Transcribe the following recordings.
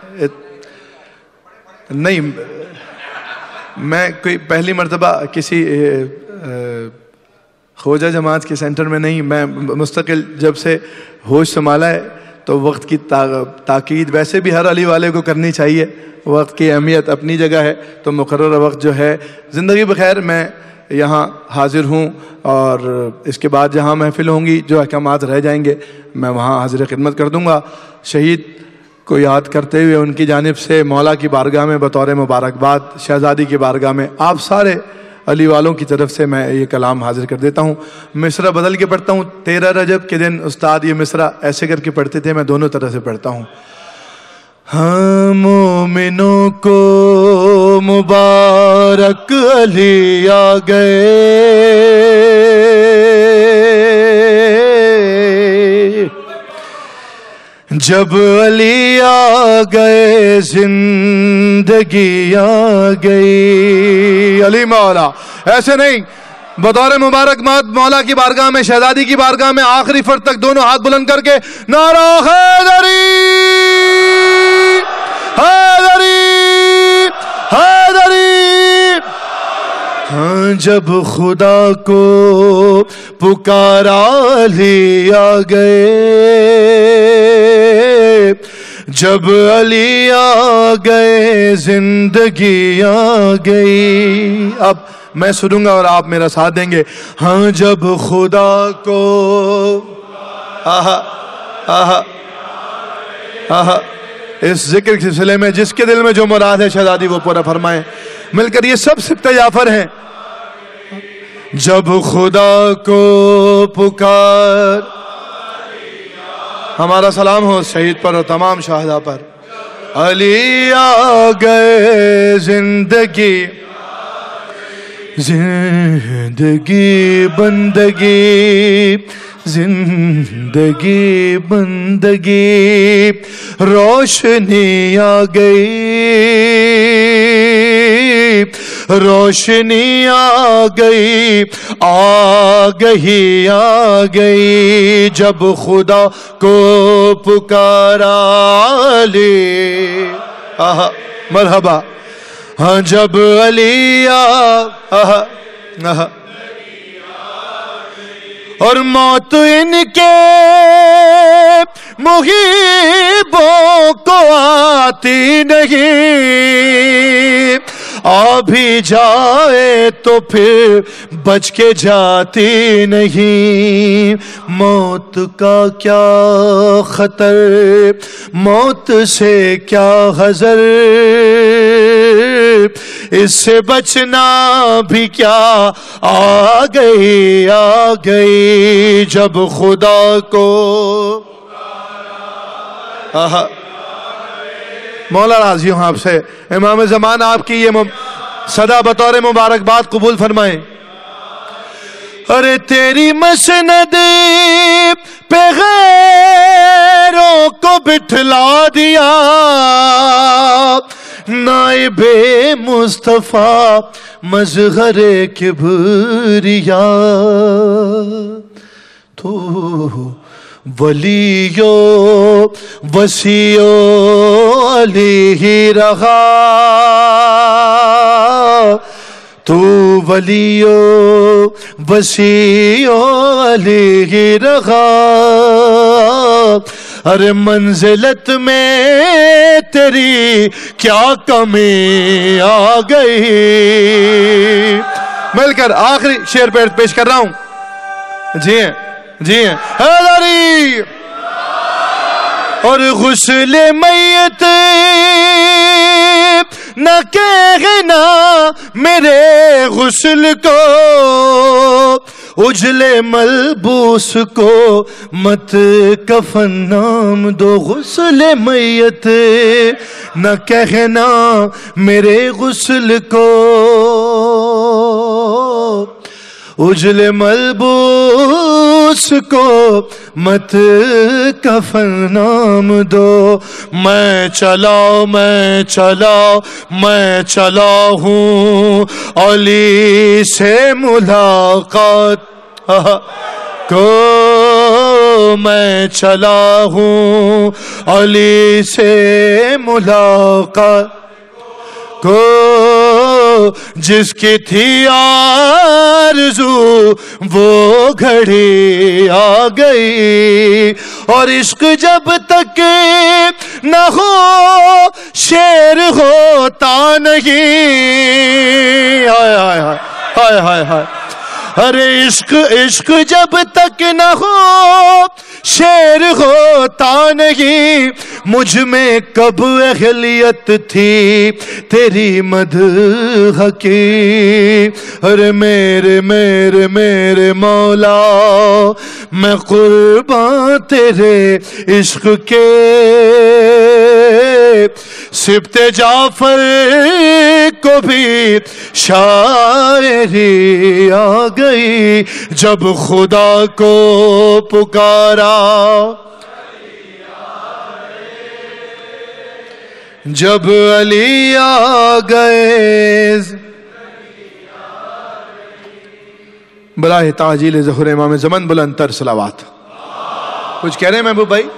نہیں، میں کوئی پہلی مرتبہ کسی خوجہ جماعت کے سینٹر میں نہیں، میں مستقل جب سے ہوش سنبھالا ہے تو وقت کی تاکید ویسے بھی ہر علی والے کو کرنی چاہیے. وقت کی اہمیت اپنی جگہ ہے، تو مقررہ وقت جو ہے زندگی بخیر میں یہاں حاضر ہوں، اور اس کے بعد جہاں محفل ہوں گی جو احکامات رہ جائیں گے میں وہاں حاضر خدمت کر دوں گا. شہید کو یاد کرتے ہوئے ان کی جانب سے مولا کی بارگاہ میں بطور مبارکباد شہزادی کی بارگاہ میں آپ سارے علی والوں کی طرف سے میں یہ کلام حاضر کر دیتا ہوں. مصرع بدل کے پڑھتا ہوں. 13 رجب کے دن استاد یہ مصرع ایسے کر کے پڑھتے تھے، میں دونوں طرح سے پڑھتا ہوں. ہاں مومنوں کو مبارک علی آ گئے، جب علی آ گئے زندگی آ گئی. علی مولا ایسے نہیں، بطور مبارکباد مولا کی بارگاہ میں شہزادی کی بارگاہ میں آخری فرد تک دونوں ہاتھ بلند کر کے نعرہ حیدری حیدری حیدری. ہاں جب خدا کو پکارا علی آ گئے، جب علی آ گئے زندگی آ گئی. اب میں سنوں گا اور آپ میرا ساتھ دیں گے. ہاں جب خدا کو آہا آہا آہا. اس ذکر کے سلسلے میں جس کے دل میں جو مراد ہے شہزادی وہ پورا فرمائیں مل کر. یہ سب سبت جعفر ہیں. جب خدا کو پکار، ہمارا سلام ہو شہید پر اور تمام شہداء پر. علی آ گئے زندگی زندگی بندگی زندگی بندگی، روشنی آ گئی روشنی آ گئی آ گئی آ گئی. جب خدا کو پکارا علی آہا مرحبا. ہاں جب علی آہا آہا. اور موت ان کے محبوں کو آتی نہیں، آ بھی جائے تو پھر بچ کے جاتی نہیں. موت کا کیا خطر، موت سے کیا حذر، اس سے بچنا بھی کیا. آ گئی آ گئی جب خدا کو. مولا راضی ہوں آپ سے. امام زمان آپ کی یہ صدا بطور مبارکباد قبول فرمائیں. ارے تیری مسند پہ غیروں کو بٹھلا دیا، نائب مصطفیٰ مظہر کبریا. تو ولیو وسیع علی ہی رہا، تو ولیو وسیع علی ہی رہا. ارے منزلت میں تیری کیا کمی آ گئی. مل کر آخری شعر پیش کر رہا ہوں. جی ہیں جی ہیں. حیدری. اور غسل میت نہ کہنا میرے غسل کو، اجلے ملبوس کو مت کفن نام دو. غسل میت نہ کہنا میرے غسل کو، اجلے ملبوس کو مت کفن نام دو. میں چلا میں چلا میں چلا ہوں علی سے ملاقات کو میں چلا ہوں علی سے ملاقات کو، جس کی تھی آرزو وہ گھڑی آ گئی، اور عشق جب تک نہ ہو شیر ہوتا نہیں. ہائے ہائے ہائے ہائے ہائے ہائے. ارے عشق جب تک نہ ہو شیر ہوتا نہیں. مجھ میں کب اہلیت تھی تیری مدح کی. ارے میرے میرے میرے مولا میں قربان تیرے عشق کے. سبت جعفر کو بھی شاعری آ گئی جب خدا کو پکارا. جب علی آ گئے براہ تعجیل ظہور امام زمان بلند تر صلوات. کچھ کہہ رہے ہیں محبوب بھائی؟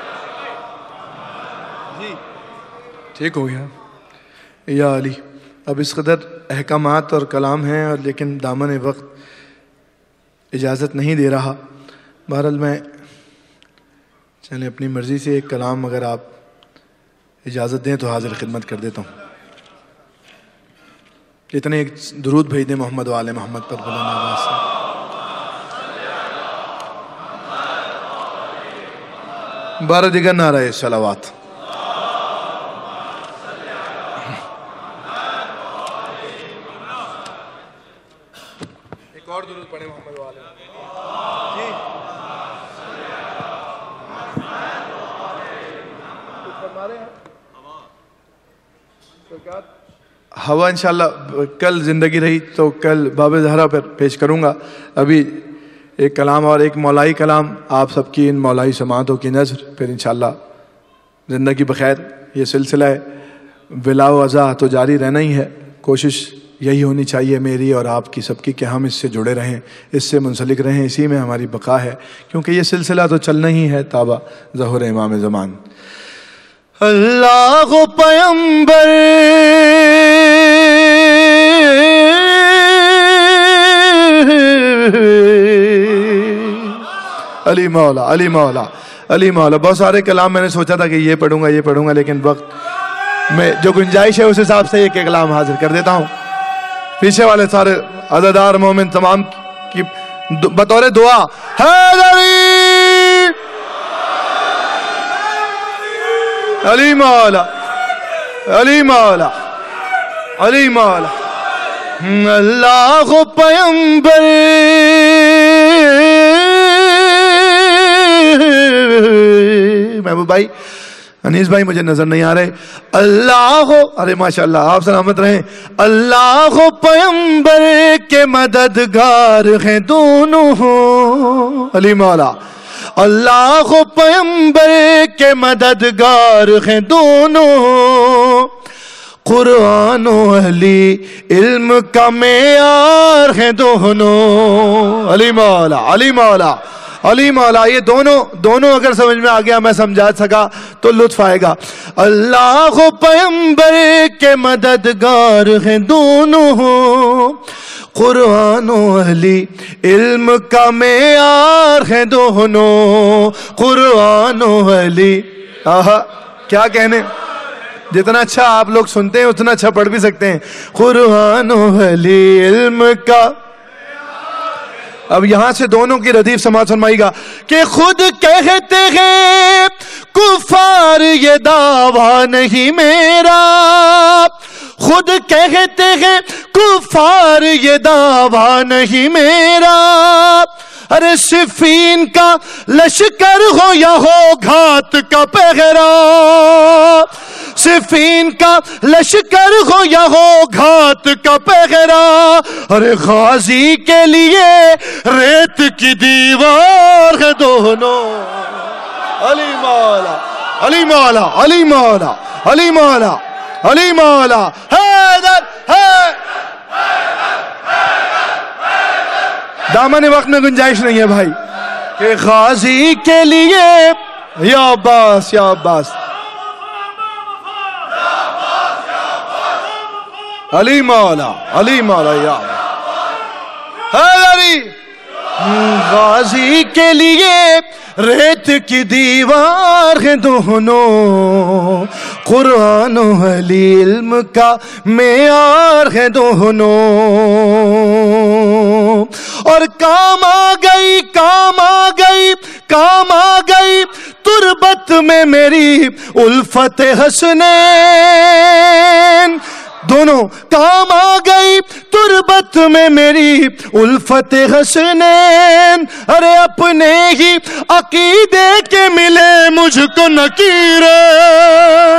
ٹھیک ہو گیا. یا علی. اب اس قدر احکامات اور کلام ہیں اور لیکن دامن وقت اجازت نہیں دے رہا. بہرحال میں چلیں اپنی مرضی سے ایک کلام اگر آپ اجازت دیں تو حاضر خدمت کر دیتا ہوں. اتنے ایک درود بھیج دیں محمد وآل محمد پر بلند آواز سے. بارہ دیگر نعرہ صلوات. ایک اور درود پڑھیں محمد وآل محمد. جی ہوا انشاءاللہ کل زندگی رہی تو کل باب زہرا پر پیش کروں گا. ابھی ایک کلام اور ایک مولائی کلام آپ سب کی ان مولائی سماعتوں کی نظر پھر انشاءاللہ زندگی بخیر. یہ سلسلہ ہے ولا و ازا تو جاری رہنا ہی ہے. کوشش یہی ہونی چاہیے میری اور آپ کی سب کی کہ ہم اس سے جڑے رہیں, اس سے منسلک رہیں, اسی میں ہماری بقا ہے, کیونکہ یہ سلسلہ تو چلنا ہی ہے تابع ظہور امام زمان. اللہ پیمبر علی مولا علی مولا علی مولا. بہت سارے کلام میں نے سوچا تھا کہ یہ پڑھوں گا لیکن وقت میں جو گنجائش ہے اس حساب سے ایک کلام حاضر کر دیتا ہوں. پیچھے والے سارے عزادار مومن تمام کی بطور دعا حیدری علی مولا علی مولا علی مولا. اللہ پیمبر محبوب بھائی انیس بھائی مجھے نظر نہیں آ رہے. اللہ ارے ماشاءاللہ آپ سلامت رہیں. اللہ پیمبر کے مددگار ہیں دونوں علی مولا. اللہ پیمبر کے مددگار ہیں دونوں. قرآن و اہلی علم کا معیار ہیں دونوں علی مولا علی مولا علی مولا. یہ دونوں اگر سمجھ میں آ گیا میں سمجھا سکا تو لطف آئے گا. اللہ پیمبر کے مددگار ہیں دونوں. قرآن و اہلی علم کا معیار ہیں دونوں. قرآن و اہلی آہا کیا کہنے, جتنا اچھا آپ لوگ سنتے ہیں اتنا اچھا پڑھ بھی سکتے ہیں. قرآن و اہلی علم کا. اب یہاں سے دونوں کی ردیف سماعت فرمائیے گا کہ خود کہتے ہیں کفار یہ دعویٰ نہیں میرا. خود کہتے ہیں کفار یہ دعویٰ نہیں میرا. ارے صفین کا لشکر ہو یا ہو گھات کا پہرا. صفین کا لشکر ہو یا ہو گھات کا پہرا. ارے غازی کے لیے ریت کی دیوار ہے دونوں علی مولا علی مولا علی مولا علی مولا علی مولا. حیدر دامن وقت میں گنجائش نہیں ہے بھائی. کہ غازی کے لیے یا عباس یا عباس علی مولا یا علی غازی کے لیے ریت کی دیوار ہیں دونوں قرآن و علی علم کا معیار ہے دونوں اور کام آ گئی تربت میں میری الفت حسنین دونوں کام آ گئی تربت میں میری الفت حسنین ارے اپنے ہی عقیدے کے ملے مجھ کو نکیرین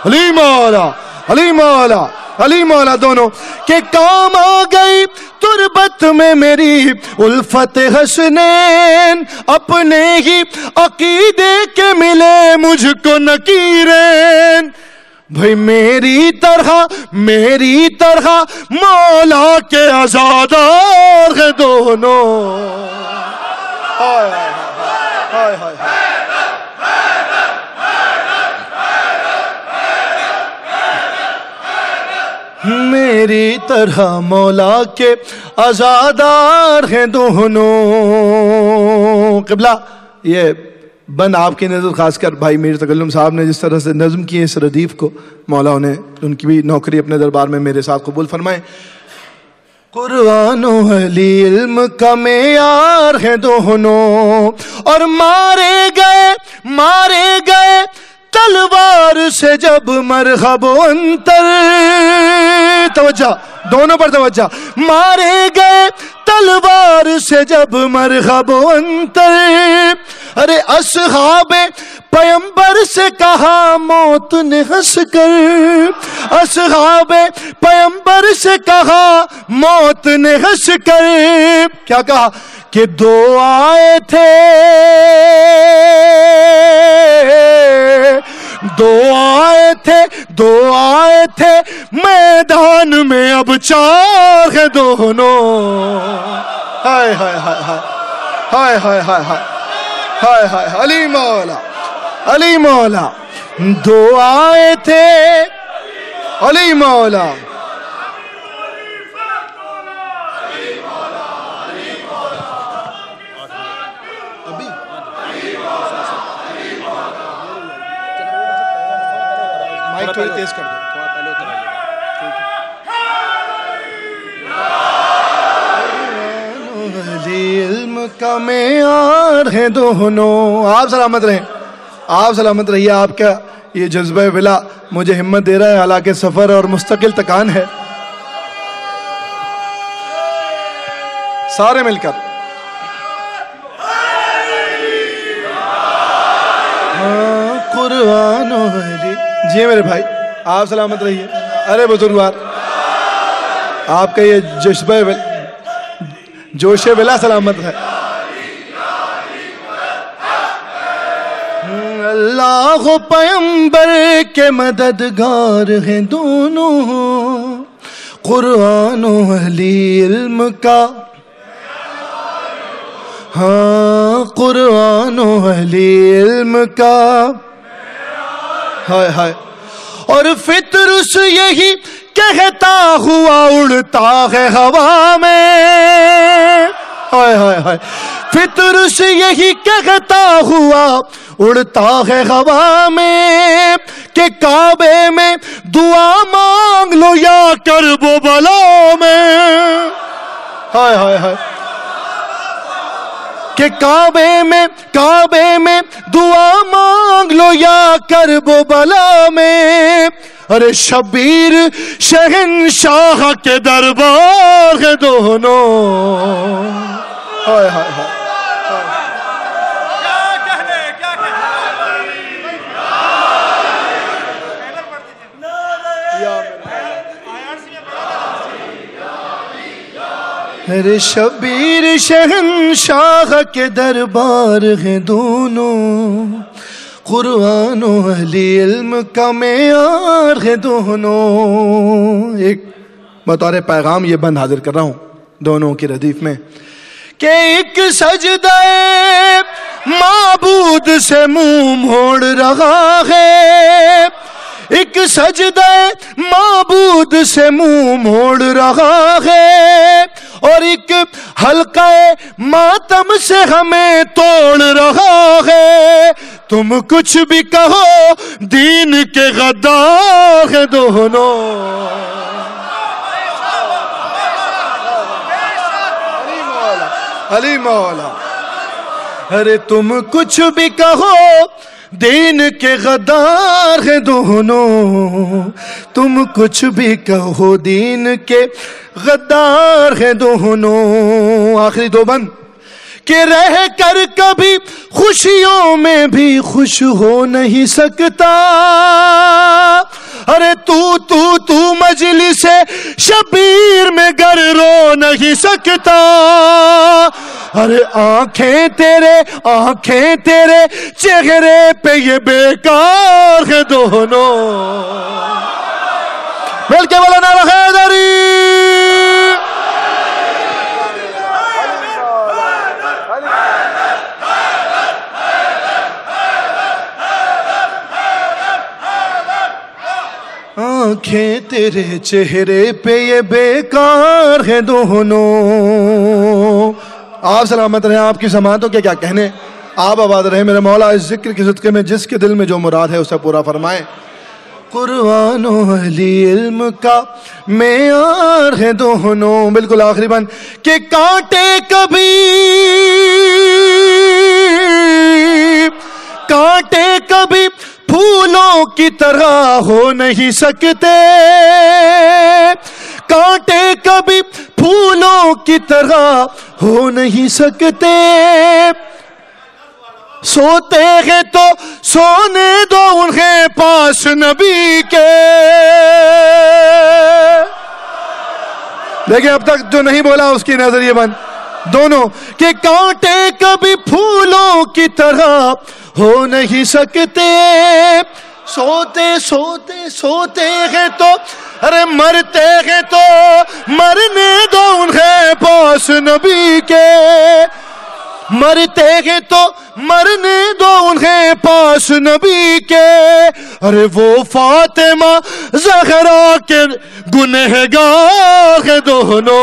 علی مولا دونوں کہ کام آ گئی تربت میں میری الفت حسنین اپنے ہی عقیدے کے ملے مجھ کو نکیرین بھئی میری طرح مولا کے عزادار ہیں دونوں میری طرح مولا کے عزادار ہیں دونوں قبلہ یہ بند آپ کی نظر خاص کر بھائی میر تکلم صاحب نے جس طرح سے نظم کی اس ردیف کو مولا انہیں ان کی بھی نوکری اپنے دربار میں میرے ساتھ قبول فرمائیں قرآن و علی علم کا معیار ہے دونوں اور مارے گئے تلوار سے جب مرحب و انتر توجہ دونوں پر توجہ مارے گئے تلوار سے جب مرحب و انتر ارے اصحاب پیمبر سے کہا موت نے ہنس کر اصحاب پیمبر سے کہا موت نے ہنس کر کیا کہا کہ دو آئے تھے میدان میں اب چار ہیں دونوں ہائے علی مولا دو آئے تھے علی مولا مائک تھوڑی تیز کر دو علم کا معیار ہے دونوں آپ سلامت رہیے آپ کا یہ جذبہ ولا مجھے ہمت دے رہا ہے حالانکہ سفر اور مستقل تکان ہے سارے مل کر قرآن و علی جی میرے بھائی آپ سلامت رہیے ارے بزرگوار آپ کا یہ جذبہ جوش ولا سلامت ہے اللہ پیمبر کے مددگار ہیں دونوں قرآن و علی علم کا ہاں قرآن و علی علم کا ہائے اور فطرس یہی کہتا ہوا اڑتا ہے ہوا میں ہائے فطرس یہی کہتا ہوا اڑتا ہے ہوا میں کہ کعبے میں دعا مانگ لو یا کرب و بلا میں ہائے کہ کعبے میں دعا مانگ لو یا کرب و بلا میں ارے شبیر شہنشاہ کے دربار ہے دونوں ہائے ارے شبیر شہنشاہ کے دربار ہیں دونوں قرآن و علی علم کا معیار ہے دونوں ایک بطور پیغام یہ بند حاضر کر رہا ہوں دونوں کی ردیف میں کہ ایک سجدہ معبود سے منہ موڑ رہا ہے، ایک سجدہ معبود سے منہ موڑ رہا ہے، اور ایک حلقہ ماتم سے ہمیں توڑ رہا ہے۔ تم کچھ بھی کہو دین کے غدار ہیں دونوں۔ علی مولا، ارے تم کچھ بھی کہو دین کے غدار ہیں دونوں، تم کچھ بھی کہو دین کے غدار ہیں دونوں۔ آخری دو بند کہ رہ کر کبھی خوشیوں میں بھی خوش ہو نہیں سکتا، ارے تو مجلس شبیر میں گر رو نہیں سکتا، ارے آنکھیں تیرے چہرے پہ یہ بیکار ہیں دونوں۔ مل کے بولا نعرہ حیدری۔ آنکھیں تیرے چہرے پہ یہ بیکار ہیں دونوں۔ آپ سلامت رہیں، آپ کی سماعتوں کے کیا کہنے، آپ آباد رہیں میرے مولا۔ اس ذکر کے صدقے میں جس کے دل میں جو مراد ہے اسے پورا فرمائیں۔ قرآن و اہلی علم کا معیار ہے دونوں۔ بالکل آخری بند کہ کانٹے کبھی پھولوں کی طرح ہو نہیں سکتے، کانٹے کبھی پھولوں کی طرح ہو نہیں سکتے، سوتے ہیں تو سونے دو انہیں پاس نبی کے۔ دیکھیں اب تک جو نہیں بولا اس کی نظریہ بند دونوں کہ کانٹے کبھی پھولوں کی طرح ہو نہیں سکتے، سوتے ہیں تو ارے مرتے ہیں تو مرنے دو انہیں پاس نبی کے، مرتے ہیں تو مرنے دو انہیں پاس نبی کے، ارے وہ فاطمہ زہرا کے گنہگار ہیں دونوں۔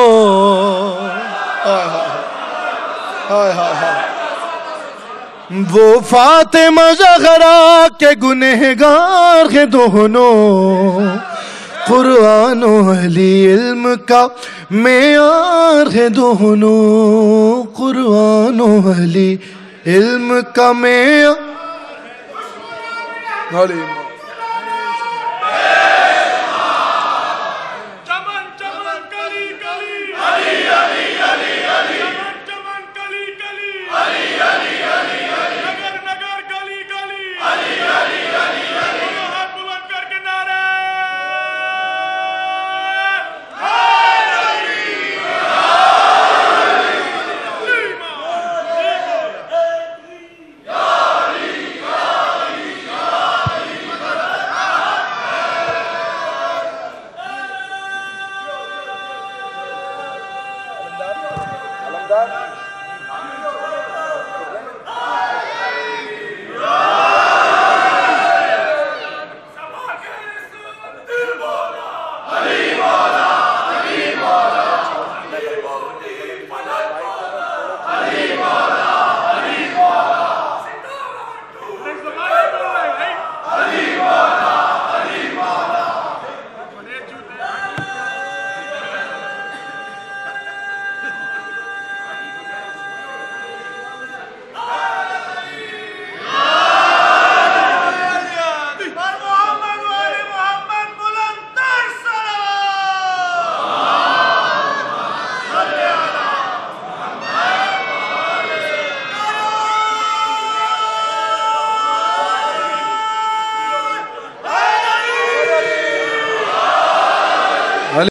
وہ فاطمہ زہرا کے گنہگار ہیں دونوں۔ قرآن و اہلی علم کا معیار ہے دونوں، قرآن و اہلی علم کا معیار۔